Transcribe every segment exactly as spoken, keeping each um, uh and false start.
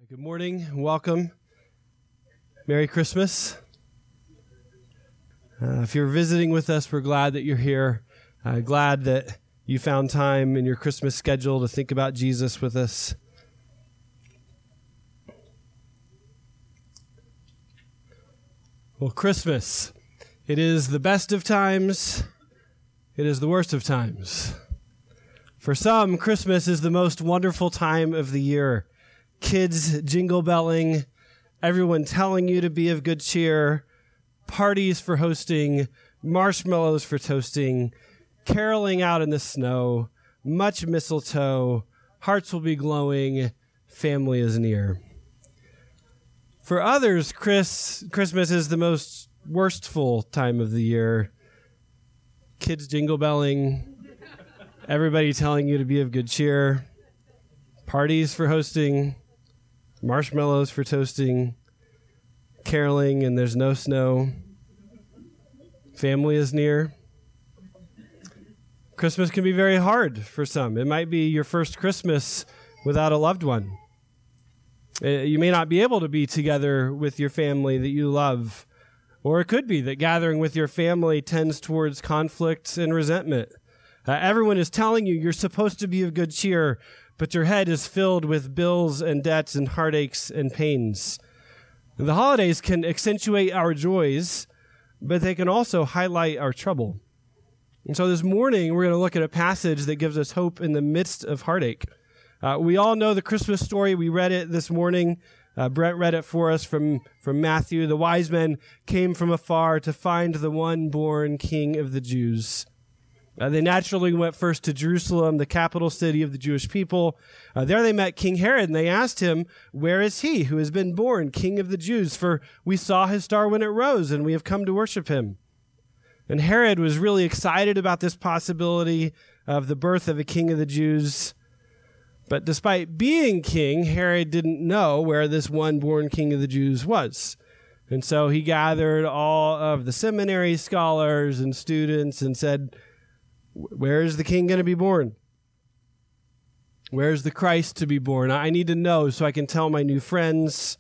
Good morning. Welcome. Merry Christmas. Uh, if you're visiting with us, we're glad that you're here. Uh, glad that you found time in your Christmas schedule to think about Jesus with us. Well, Christmas. It is the best of times. It is the worst of times. For some, Christmas is the most wonderful time of the year. Kids jingle belling, everyone telling you to be of good cheer, parties for hosting, marshmallows for toasting, caroling out in the snow, much mistletoe, hearts will be glowing, family is near. For others, Chris, Christmas is the most worstful time of the year. Kids jingle belling, everybody telling you to be of good cheer, parties for hosting, marshmallows for toasting, caroling, and there's no snow. Family is near. Christmas can be very hard for some. It might be your first Christmas without a loved one. You may not be able to be together with your family that you love. Or it could be that gathering with your family tends towards conflict and resentment. Uh, everyone is telling you you're supposed to be of good cheer, but your head is filled with bills and debts and heartaches and pains. The holidays can accentuate our joys, but they can also highlight our trouble. And so this morning, we're going to look at a passage that gives us hope in the midst of heartache. Uh, we all know the Christmas story. We read it this morning. Uh, Brent read it for us from, from Matthew. The wise men came from afar to find the one born King of the Jews. Uh, they naturally went first to Jerusalem, the capital city of the Jewish people. Uh, there they met King Herod, and they asked him, "Where is he who has been born King of the Jews? For we saw his star when it rose, and we have come to worship him." And Herod was really excited about this possibility of the birth of a king of the Jews. But despite being king, Herod didn't know where this one born King of the Jews was. And so he gathered all of the seminary scholars and students and said, "Where is the king going to be born? Where's the Christ to be born? I need to know so I can tell my new friends."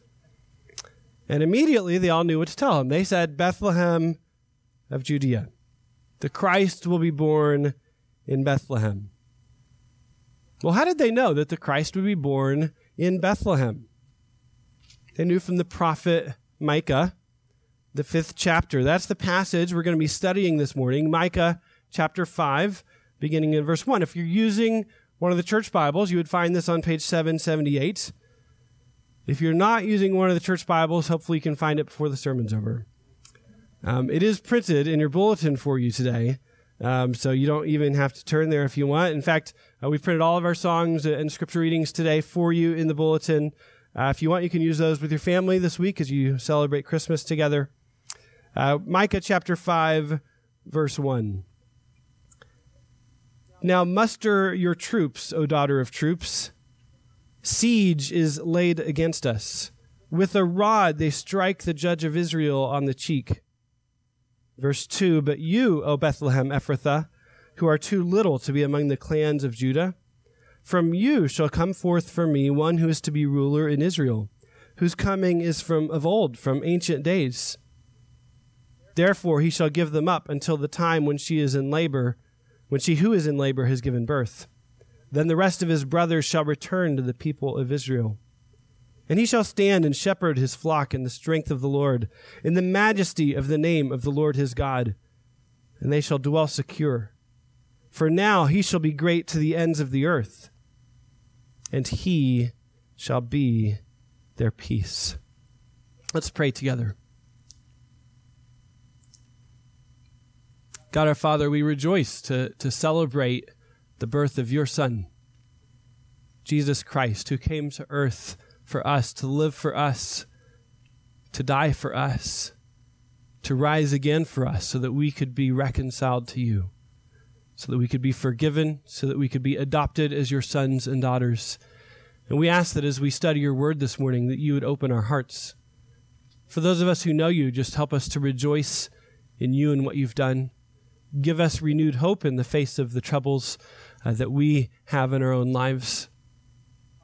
And immediately they all knew what to tell him. They said, "Bethlehem of Judea. The Christ will be born in Bethlehem." Well, how did they know that the Christ would be born in Bethlehem? They knew from the prophet Micah, the fifth chapter. That's the passage we're going to be studying this morning, Micah chapter five, beginning in verse one. If you're using one of the church Bibles, you would find this on page seven seventy-eight. If you're not using one of the church Bibles, hopefully you can find it before the sermon's over. Um, it is printed in your bulletin for you today, um, so you don't even have to turn there if you want. In fact, uh, we've printed all of our songs and scripture readings today for you in the bulletin. Uh, if you want, you can use those with your family this week as you celebrate Christmas together. Uh, Micah chapter five, verse one. "Now muster your troops, O daughter of troops. Siege is laid against us. With a rod they strike the judge of Israel on the cheek." Verse two, "But you, O Bethlehem Ephrathah, who are too little to be among the clans of Judah, from you shall come forth for me one who is to be ruler in Israel, whose coming is from of old, from ancient days. Therefore he shall give them up until the time when she is in labor, when she who is in labor has given birth. Then the rest of his brothers shall return to the people of Israel. And he shall stand and shepherd his flock in the strength of the Lord, in the majesty of the name of the Lord his God. And they shall dwell secure. For now he shall be great to the ends of the earth, and he shall be their peace." Let's pray together. God our Father, we rejoice to, to celebrate the birth of your Son, Jesus Christ, who came to earth for us, to live for us, to die for us, to rise again for us so that we could be reconciled to you, so that we could be forgiven, so that we could be adopted as your sons and daughters. And we ask that as we study your word this morning, that you would open our hearts. For those of us who know you, just help us to rejoice in you and what you've done. Give us renewed hope in the face of the troubles uh, that we have in our own lives.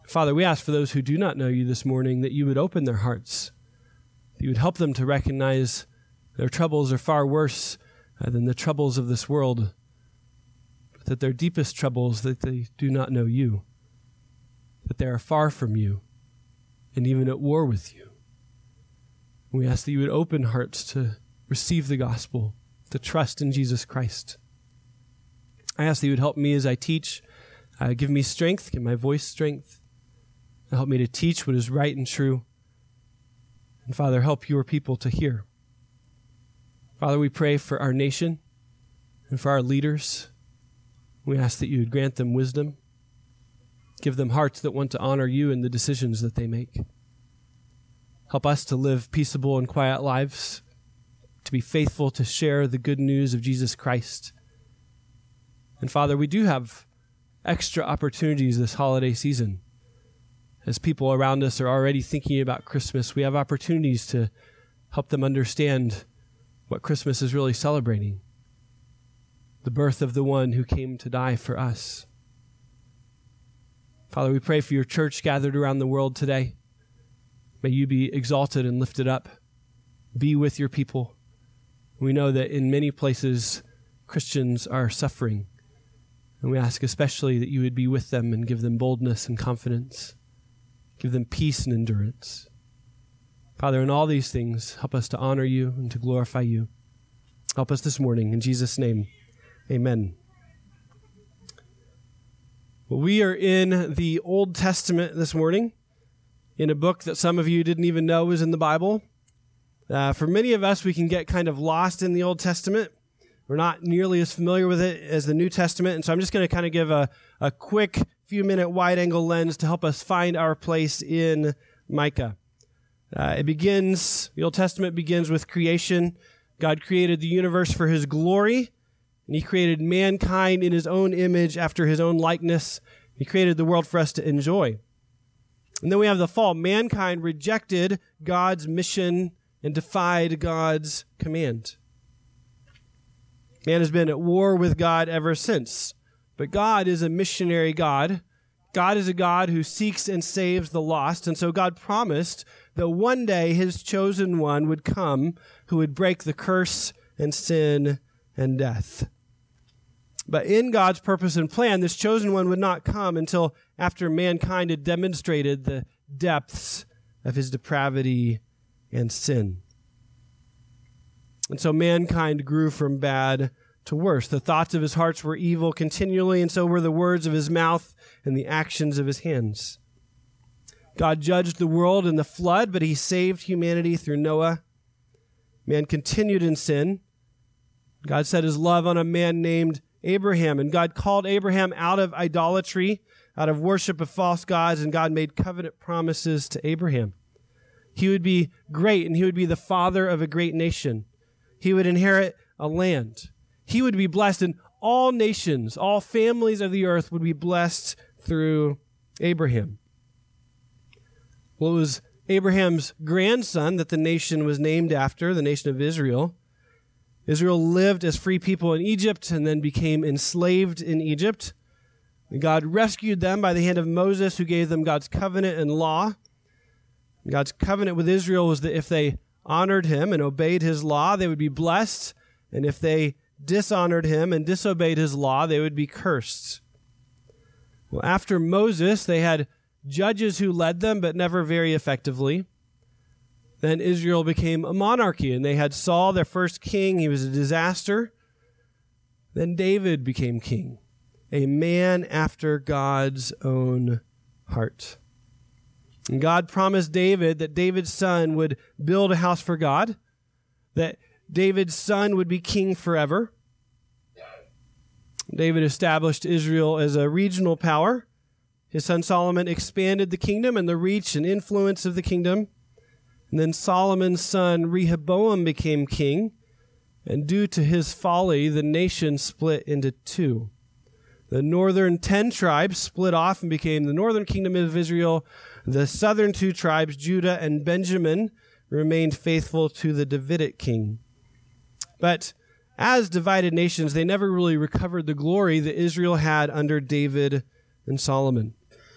Father, we ask for those who do not know you this morning that you would open their hearts, that you would help them to recognize their troubles are far worse uh, than the troubles of this world, but that their deepest troubles, that they do not know you, that they are far from you and even at war with you. We ask that you would open hearts to receive the gospel, to trust in Jesus Christ. I ask that you would help me as I teach, uh, give me strength, give my voice strength, and help me to teach what is right and true. And Father, help your people to hear. Father, we pray for our nation and for our leaders. We ask that you would grant them wisdom, give them hearts that want to honor you in the decisions that they make. Help us to live peaceable and quiet lives, to be faithful to share the good news of Jesus Christ. And Father, we do have extra opportunities this holiday season. As people around us are already thinking about Christmas, we have opportunities to help them understand what Christmas is really celebrating, the birth of the one who came to die for us. Father, we pray for your church gathered around the world today. May you be exalted and lifted up. Be with your people. We know that in many places, Christians are suffering. And we ask especially that you would be with them and give them boldness and confidence. Give them peace and endurance. Father, in all these things, help us to honor you and to glorify you. Help us this morning. In Jesus' name, amen. Well, we are in the Old Testament this morning, in a book that some of you didn't even know was in the Bible. Uh, for many of us, we can get kind of lost in the Old Testament. We're not nearly as familiar with it as the New Testament, and so I'm just going to kind of give a, a quick few-minute wide-angle lens to help us find our place in Micah. Uh, it begins, the Old Testament begins with creation. God created the universe for his glory, and he created mankind in his own image after his own likeness. He created the world for us to enjoy. And then we have the fall. Mankind rejected God's mission and defied God's command. Man has been at war with God ever since. But God is a missionary God. God is a God who seeks and saves the lost. And so God promised that one day his chosen one would come who would break the curse and sin and death. But in God's purpose and plan, this chosen one would not come until after mankind had demonstrated the depths of his depravity and sin. And so mankind grew from bad to worse. The thoughts of his hearts were evil continually, and so were the words of his mouth and the actions of his hands. God judged the world in the flood, but he saved humanity through Noah. Man continued in sin. God set his love on a man named Abraham, and God called Abraham out of idolatry, out of worship of false gods, and God made covenant promises to Abraham. He would be great, and he would be the father of a great nation. He would inherit a land. He would be blessed, and all nations, all families of the earth would be blessed through Abraham. Well, it was Abraham's grandson that the nation was named after, the nation of Israel. Israel lived as free people in Egypt and then became enslaved in Egypt. God rescued them by the hand of Moses, who gave them God's covenant and law. God's covenant with Israel was that if they honored him and obeyed his law, they would be blessed. And if they dishonored him and disobeyed his law, they would be cursed. Well, after Moses, they had judges who led them, but never very effectively. Then Israel became a monarchy, and they had Saul, their first king. He was a disaster. Then David became king, a man after God's own heart. And God promised David that David's son would build a house for God, that David's son would be king forever. David established Israel as a regional power. His son Solomon expanded the kingdom and the reach and influence of the kingdom. And then Solomon's son Rehoboam became king, and due to his folly, the nation split into two. The northern ten tribes split off and became the northern kingdom of Israel. The southern two tribes, Judah and Benjamin, remained faithful to the Davidic king. But as divided nations, they never really recovered the glory that Israel had under David and Solomon.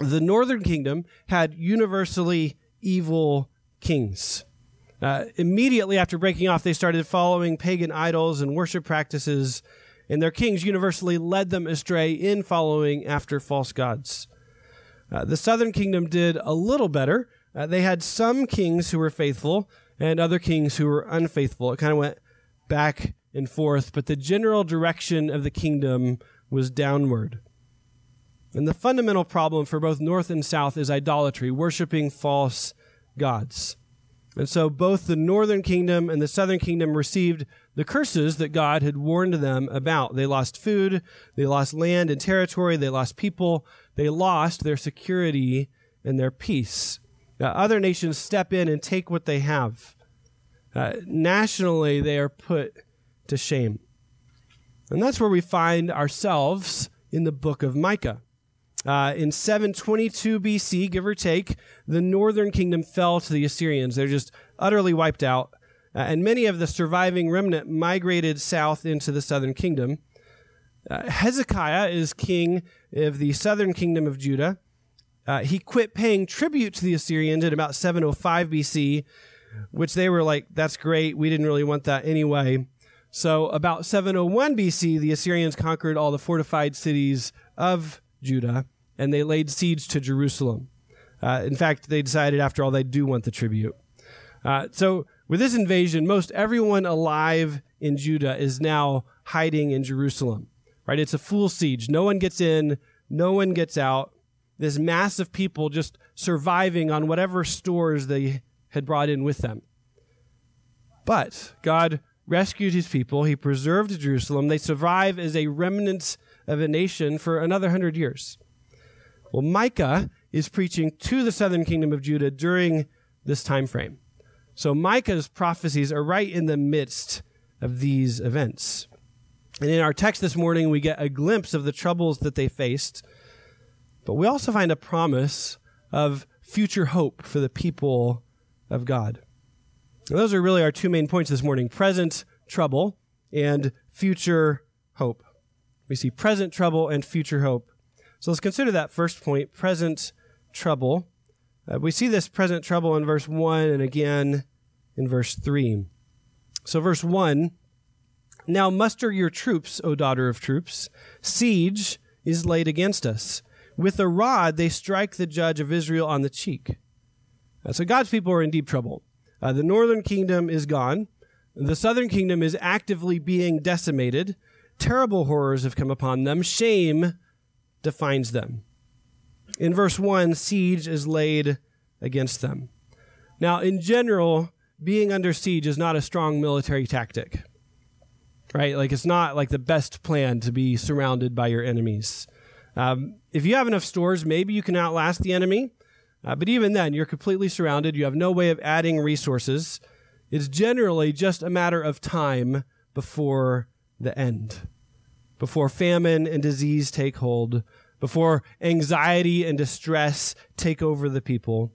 The northern kingdom had universally evil kings. Uh, immediately after breaking off, they started following pagan idols and worship practices, and their kings universally led them astray in following after false gods. Uh, the southern kingdom did a little better. Uh, they had some kings who were faithful and other kings who were unfaithful. It kind of went back and forth, but the general direction of the kingdom was downward. And the fundamental problem for both north and south is idolatry, worshiping false gods. And so both the northern kingdom and the southern kingdom received the curses that God had warned them about. They lost food, they lost land and territory, they lost people, they lost their security and their peace. Uh, other nations step in and take what they have. Uh, nationally, they are put to shame. And that's where we find ourselves in the book of Micah. Uh, in seven twenty-two B C, give or take, the northern kingdom fell to the Assyrians. They're just utterly wiped out. Uh, and many of the surviving remnant migrated south into the southern kingdom. Uh, Hezekiah is king of the southern kingdom of Judah. Uh, he quit paying tribute to the Assyrians at about seven oh five B C, which they were like, that's great. We didn't really want that anyway. So about seven oh one B C, the Assyrians conquered all the fortified cities of Judah, and they laid siege to Jerusalem. Uh, in fact, they decided after all they do want the tribute. Uh, so with this invasion, most everyone alive in Judah is now hiding in Jerusalem. Right? It's a full siege. No one gets in, no one gets out. This mass of people just surviving on whatever stores they had brought in with them. But God rescued his people. He preserved Jerusalem. They survive as a remnant of a nation for another hundred years. Well, Micah is preaching to the southern kingdom of Judah during this time frame. So Micah's prophecies are right in the midst of these events. And in our text this morning, we get a glimpse of the troubles that they faced, but we also find a promise of future hope for the people of God. And those are really our two main points this morning: present trouble and future hope. We see present trouble and future hope. So let's consider that first point, present trouble. Uh, we see this present trouble in verse one and again in verse three. So verse one, now muster your troops, O daughter of troops. Siege is laid against us. With a rod they strike the judge of Israel on the cheek. Uh, so God's people are in deep trouble. Uh, the northern kingdom is gone. The southern kingdom is actively being decimated. Terrible horrors have come upon them. Shame defines them. In verse one, siege is laid against them. Now, in general, being under siege is not a strong military tactic, right? Like, it's not like the best plan to be surrounded by your enemies. Um, if you have enough stores, maybe you can outlast the enemy. Uh, but even then, you're completely surrounded. You have no way of adding resources. It's generally just a matter of time before the end, before famine and disease take hold, before anxiety and distress take over the people.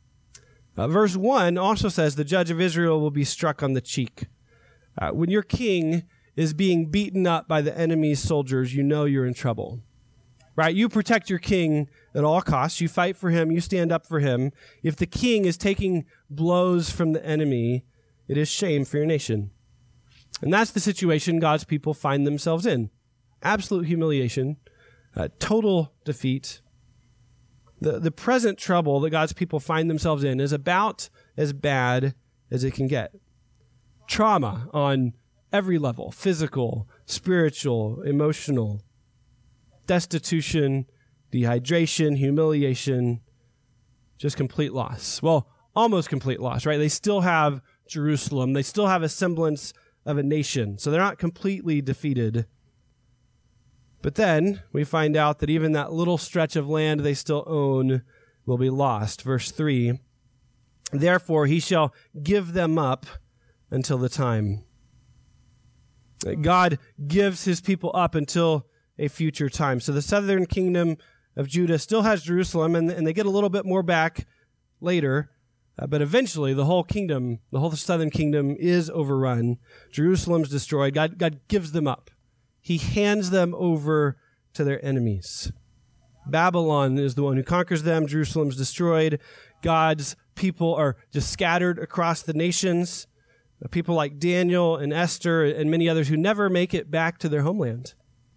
Uh, verse one also says the judge of Israel will be struck on the cheek. Uh, when your king is being beaten up by the enemy's soldiers, you know you're in trouble. Right? You protect your king at all costs. You fight for him. You stand up for him. If the king is taking blows from the enemy, it is shame for your nation. And that's the situation God's people find themselves in. Absolute humiliation, uh, total defeat. The, the present trouble that God's people find themselves in is about as bad as it can get. Trauma on every level: physical, spiritual, emotional. Destitution, dehydration, humiliation, just complete loss. Well, almost complete loss, right? They still have Jerusalem. They still have a semblance of a nation. So they're not completely defeated. But then we find out that even that little stretch of land they still own will be lost. Verse three, therefore he shall give them up until the time. God gives his people up until a future time. So the southern kingdom of Judah still has Jerusalem, and, and they get a little bit more back later. Uh, but eventually, the whole kingdom, the whole southern kingdom is overrun. Jerusalem's destroyed. God, God gives them up. He hands them over to their enemies. Babylon is the one who conquers them. Jerusalem's destroyed. God's people are just scattered across the nations. People like Daniel and Esther and many others who never make it back to their homeland.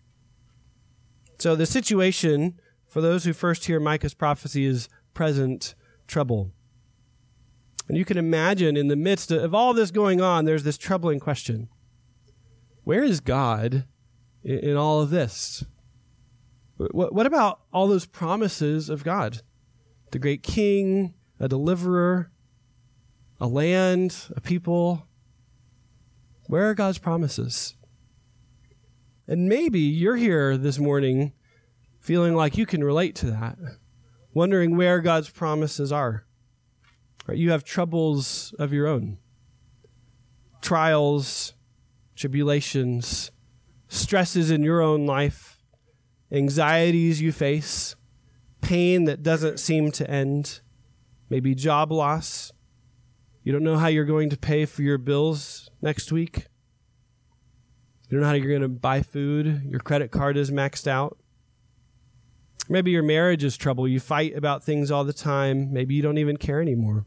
So the situation for those who first hear Micah's prophecy is present trouble. And you can imagine in the midst of all this going on, there's this troubling question. Where is God in, in all of this? What, what about all those promises of God? The great king, a deliverer, a land, a people. Where are God's promises? And maybe you're here this morning feeling like you can relate to that, wondering where God's promises are. Right? You have troubles of your own, trials, tribulations, stresses in your own life, anxieties you face, pain that doesn't seem to end, maybe job loss. You don't know how you're going to pay for your bills next week. You don't know how you're going to buy food. Your credit card is maxed out. Maybe your marriage is trouble. You fight about things all the time. Maybe you don't even care anymore.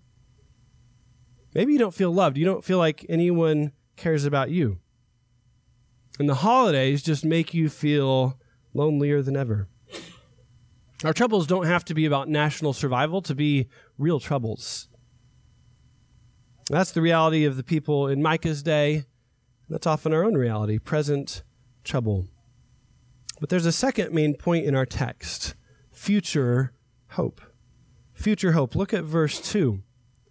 Maybe you don't feel loved. You don't feel like anyone cares about you. And the holidays just make you feel lonelier than ever. Our troubles don't have to be about national survival to be real troubles. That's the reality of the people in Micah's day. That's often our own reality, present trouble. But there's a second main point in our text, future hope. Future hope. Look at verse two.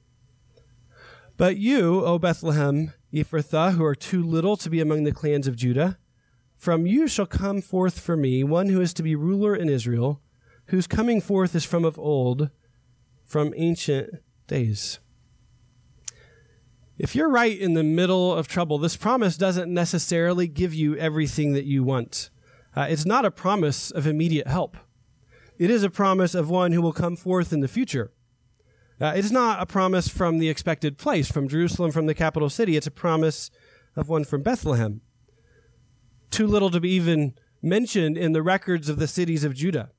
But you, O Bethlehem Ephrathah, who are too little to be among the clans of Judah, from you shall come forth for me one who is to be ruler in Israel, whose coming forth is from of old, from ancient days. If you're right in the middle of trouble, this promise doesn't necessarily give you everything that you want. Uh, it's not a promise of immediate help. It is a promise of one who will come forth in the future. Uh, it's not a promise from the expected place, from Jerusalem, from the capital city. It's a promise of one from Bethlehem. Too little to be even mentioned in the records of the cities of Judah.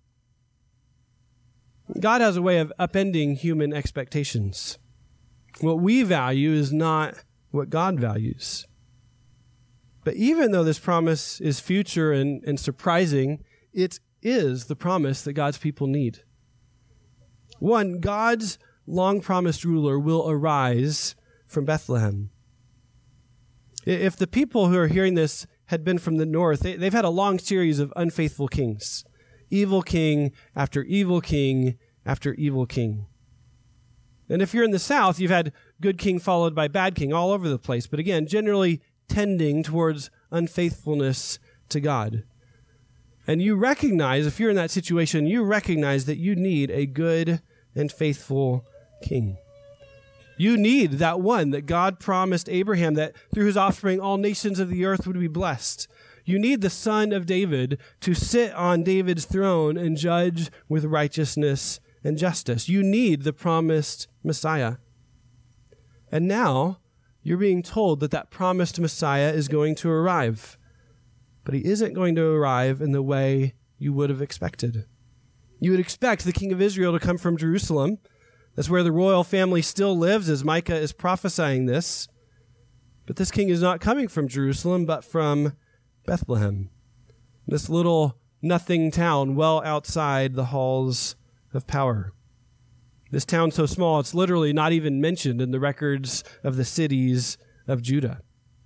God has a way of upending human expectations. What we value is not what God values. But even though this promise is future and, and surprising, it is the promise that God's people need. One, God's long-promised ruler will arise from Bethlehem. If the people who are hearing this had been from the north, they, they've had a long series of unfaithful kings. Evil king after evil king after evil king. And if you're in the south, you've had good king followed by bad king all over the place. But again, generally tending towards unfaithfulness to God. And you recognize, if you're in that situation, you recognize that you need a good and faithful king. You need that one that God promised Abraham, that through his offspring all nations of the earth would be blessed. You need the son of David to sit on David's throne and judge with righteousness and justice. You need the promised Messiah. And now you're being told that that promised Messiah is going to arrive. But he isn't going to arrive in the way you would have expected. You would expect the king of Israel to come from Jerusalem. That's where the royal family still lives, as Micah is prophesying this. But this king is not coming from Jerusalem, but from Bethlehem, this little nothing town well outside the halls of power. This town so small, it's literally not even mentioned in the records of the cities of Judah.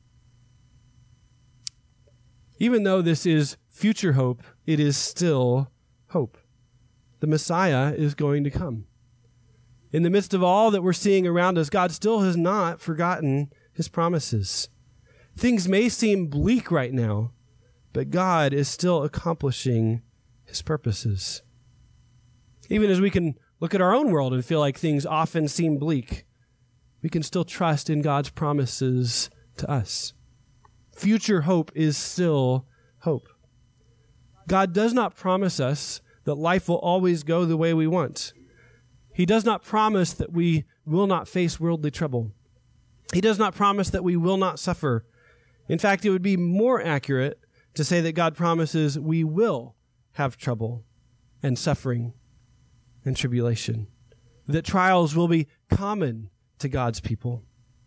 Even though this is future hope, it is still hope. The Messiah is going to come. In the midst of all that we're seeing around us, God still has not forgotten his promises. Things may seem bleak right now, but God is still accomplishing his purposes. Even as we can look at our own world and feel like things often seem bleak, we can still trust in God's promises to us. Future hope is still hope. God does not promise us that life will always go the way we want. He does not promise that we will not face worldly trouble. He does not promise that we will not suffer. In fact, it would be more accurate to say that God promises we will have trouble and suffering and tribulation, that trials will be common to God's people.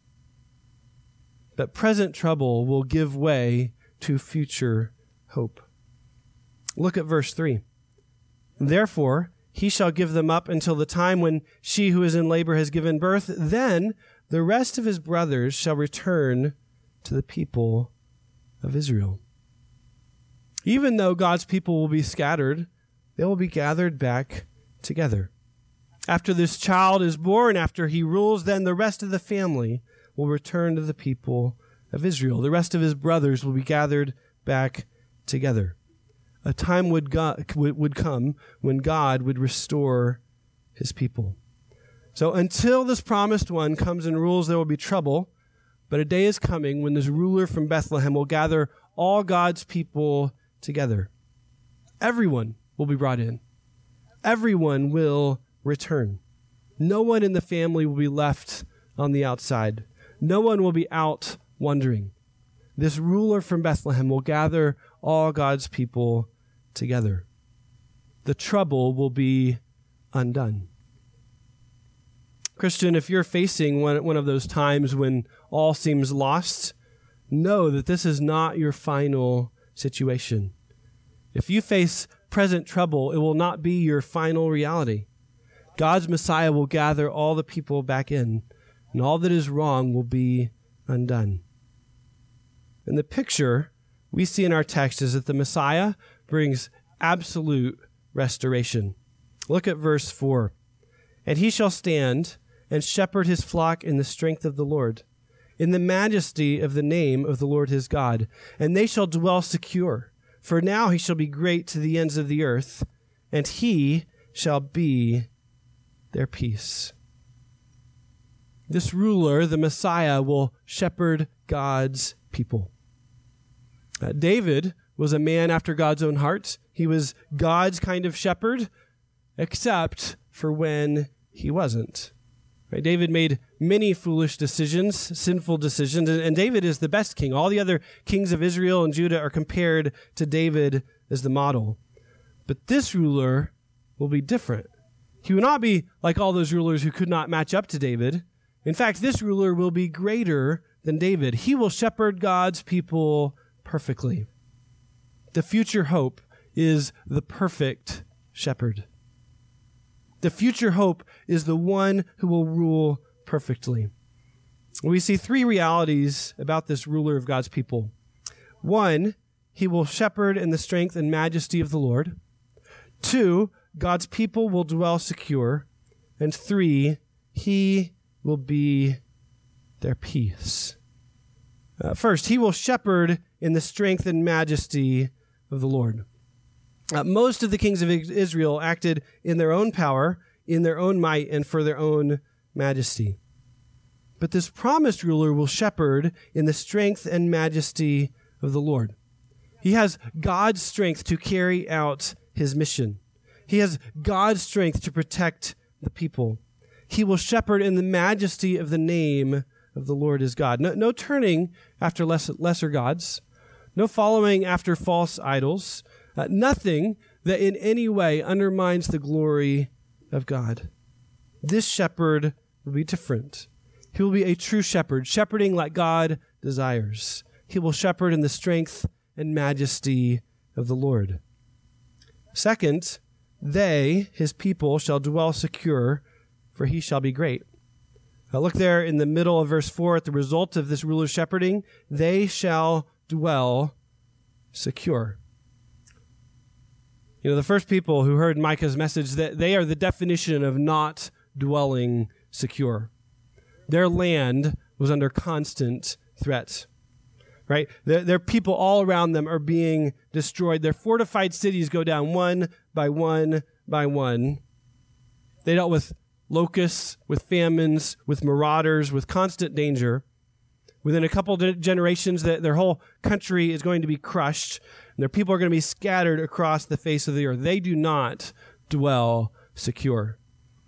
But present trouble will give way to future hope. Look at verse three. Therefore, he shall give them up until the time when she who is in labor has given birth. Then the rest of his brothers shall return to the people of Israel. Even though God's people will be scattered, they will be gathered back together. After this child is born, after he rules, then the rest of the family will return to the people of Israel. The rest of his brothers will be gathered back together. A time would, go- would come when God would restore his people. So until this promised one comes and rules, there will be trouble. But a day is coming when this ruler from Bethlehem will gather all God's people together. Everyone will be brought in. Everyone will return. No one in the family will be left on the outside. No one will be out wandering. This ruler from Bethlehem will gather all God's people together. The trouble will be undone. Christian, if you're facing one, one of those times when all seems lost, know that this is not your final situation. If you face present trouble, it will not be your final reality. God's Messiah will gather all the people back in, and all that is wrong will be undone. And the picture we see in our text is that the Messiah brings absolute restoration. Look at verse four. And he shall stand and shepherd his flock in the strength of the Lord, in the majesty of the name of the Lord his God. And they shall dwell secure, for now he shall be great to the ends of the earth, and he shall be their peace. This ruler, the Messiah, will shepherd God's people. Uh, David was a man after God's own heart. He was God's kind of shepherd, except for when he wasn't. Right? David made many foolish decisions, sinful decisions, and, and David is the best king. All the other kings of Israel and Judah are compared to David as the model. But this ruler will be different. He will not be like all those rulers who could not match up to David. In fact, this ruler will be greater than David. He will shepherd God's people perfectly. The future hope is the perfect shepherd. The future hope is the one who will rule perfectly. We see three realities about this ruler of God's people. One, he will shepherd in the strength and majesty of the Lord. Two, God's people will dwell secure. And three, he will be their peace. Uh, first, he will shepherd in the strength and majesty of the Lord. Uh, most of the kings of Israel acted in their own power, in their own might, and for their own majesty. But this promised ruler will shepherd in the strength and majesty of the Lord. He has God's strength to carry out his mission. He has God's strength to protect the people. He will shepherd in the majesty of the name of the Lord his God. No, no turning after less, lesser gods, no following after false idols, uh, nothing that in any way undermines the glory of God. This shepherd will be different. He will be a true shepherd, shepherding like God desires. He will shepherd in the strength and majesty of the Lord. Second, they, his people, shall dwell secure, for he shall be great. Now look there in the middle of verse four at the result of this ruler's shepherding. They shall dwell secure. You know, the first people who heard Micah's message, that they are the definition of not dwelling secure. Their land was under constant threat, right? Their, their people all around them are being destroyed. Their fortified cities go down one by one by one. They dealt with locusts, with famines, with marauders, with constant danger. Within a couple of generations, their whole country is going to be crushed, and their people are going to be scattered across the face of the earth. They do not dwell secure.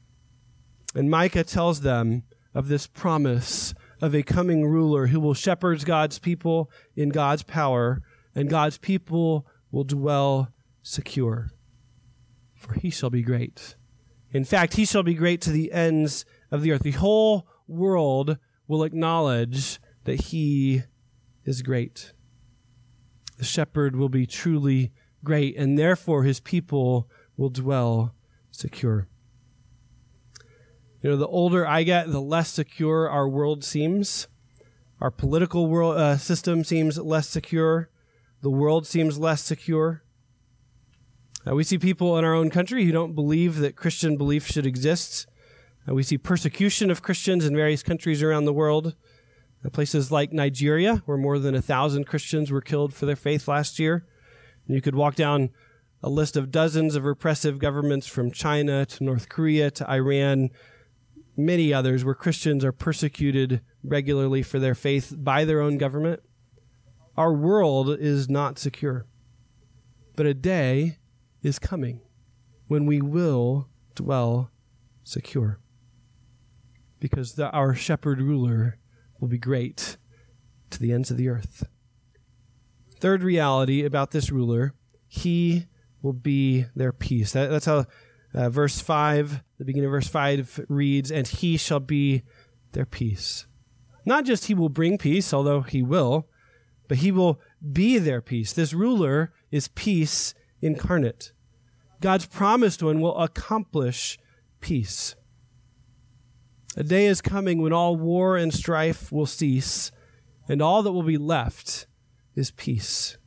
And Micah tells them of this promise of a coming ruler who will shepherd God's people in God's power, and God's people will dwell secure. for he shall be great. In fact, he shall be great to the ends of the earth. The whole world will acknowledge that he is great. The shepherd will be truly great, and therefore his people will dwell secure. You know, the older I get, the less secure our world seems. Our political world uh, system seems less secure. The world seems less secure. Uh, we see people in our own country who don't believe that Christian belief should exist. Uh, we see persecution of Christians in various countries around the world. Uh, places like Nigeria, where more than a thousand Christians were killed for their faith last year. And you could walk down a list of dozens of repressive governments from China to North Korea to Iran, many others where Christians are persecuted regularly for their faith by their own government. Our world is not secure. But a day is coming when we will dwell secure, because the, our shepherd ruler will be great to the ends of the earth. Third reality about this ruler, he will be their peace. That, that's how uh, verse five, the beginning of verse five reads, and he shall be their peace. Not just he will bring peace, although he will, but he will be their peace. This ruler is peace incarnate. God's promised one will accomplish peace. A day is coming when all war and strife will cease, and all that will be left is peace.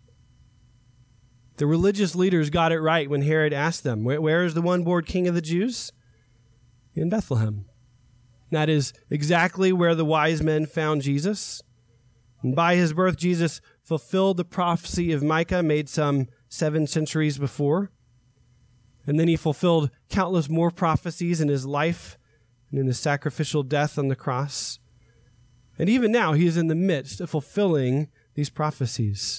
The religious leaders got it right when Herod asked them, where, where is the one born king of the Jews? In Bethlehem. That is exactly where the wise men found Jesus. And by his birth, Jesus fulfilled the prophecy of Micah made some seven centuries before. And then he fulfilled countless more prophecies in his life and in his sacrificial death on the cross. And even now, he is in the midst of fulfilling these prophecies.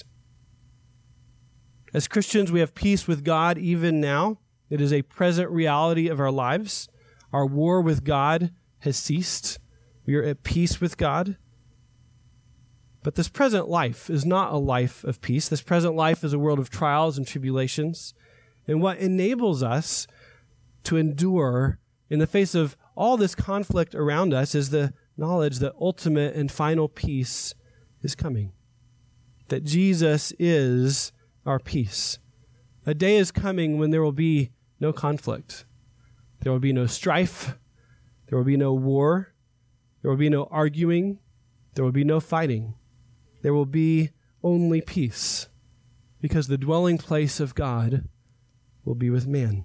As Christians, we have peace with God even now. It is a present reality of our lives. Our war with God has ceased. We are at peace with God. But this present life is not a life of peace. This present life is a world of trials and tribulations. And what enables us to endure in the face of all this conflict around us is the knowledge that ultimate and final peace is coming. That Jesus is our peace. A day is coming when there will be no conflict. There will be no strife. There will be no war. There will be no arguing. There will be no fighting. There will be only peace, because the dwelling place of God will be with man.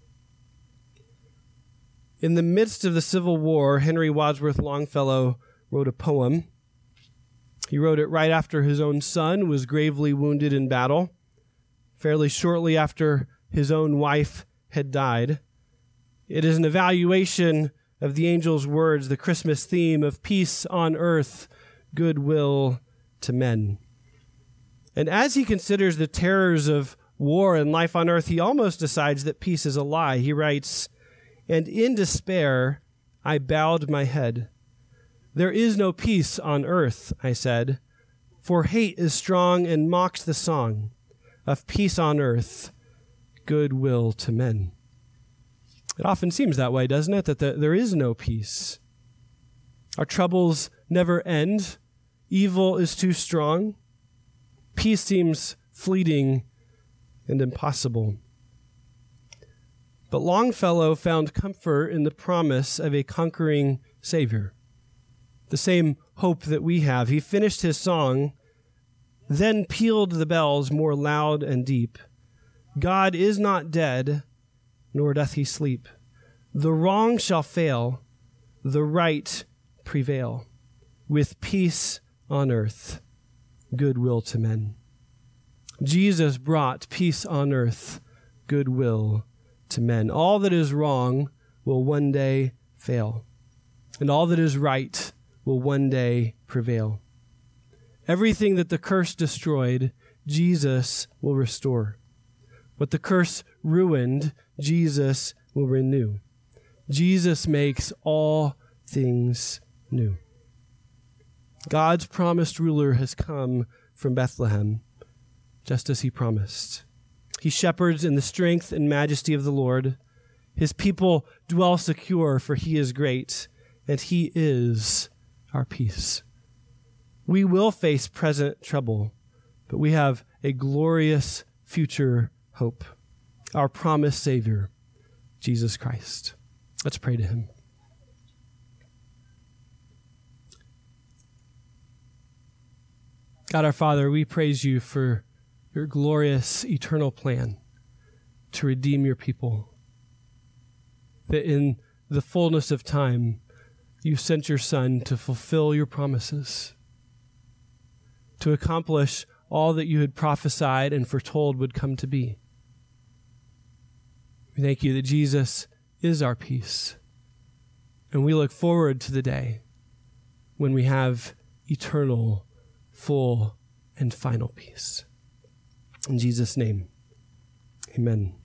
In the midst of the Civil War, Henry Wadsworth Longfellow wrote a poem. He wrote it right after his own son was gravely wounded in battle, fairly shortly after his own wife had died. It is an evaluation of the angel's words, the Christmas theme of peace on earth, goodwill to men. And as he considers the terrors of war and life on earth, he almost decides that peace is a lie. He writes, "And in despair I bowed my head. There is no peace on earth, I said, for hate is strong and mocks the song of peace on earth, goodwill to men." It often seems that way, doesn't it? That the, there is no peace. Our troubles never end. Evil is too strong. Peace seems fleeting and impossible. But Longfellow found comfort in the promise of a conquering Savior, the same hope that we have. He finished his song, then pealed the bells more loud and deep. God is not dead, nor doth he sleep. The wrong shall fail, the right prevail, with peace on earth, goodwill to men. Jesus brought peace on earth, goodwill to men. All that is wrong will one day fail, and all that is right will one day prevail. Everything that the curse destroyed, Jesus will restore. What the curse ruined, Jesus will renew. Jesus makes all things new. God's promised ruler has come from Bethlehem, just as he promised. He shepherds in the strength and majesty of the Lord. His people dwell secure, for he is great, and he is our peace. We will face present trouble, but we have a glorious future hope, our promised Savior, Jesus Christ. Let's pray to him. God our Father, we praise you for your glorious eternal plan to redeem your people. That in the fullness of time, you sent your Son to fulfill your promises, to accomplish all that you had prophesied and foretold would come to be. We thank you that Jesus is our peace, and we look forward to the day when we have eternal, full, and final peace. In Jesus' name, amen.